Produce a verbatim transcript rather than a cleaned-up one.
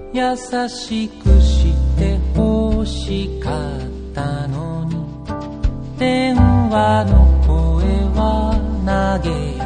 優しくして欲しかったのに電話の声は嘆い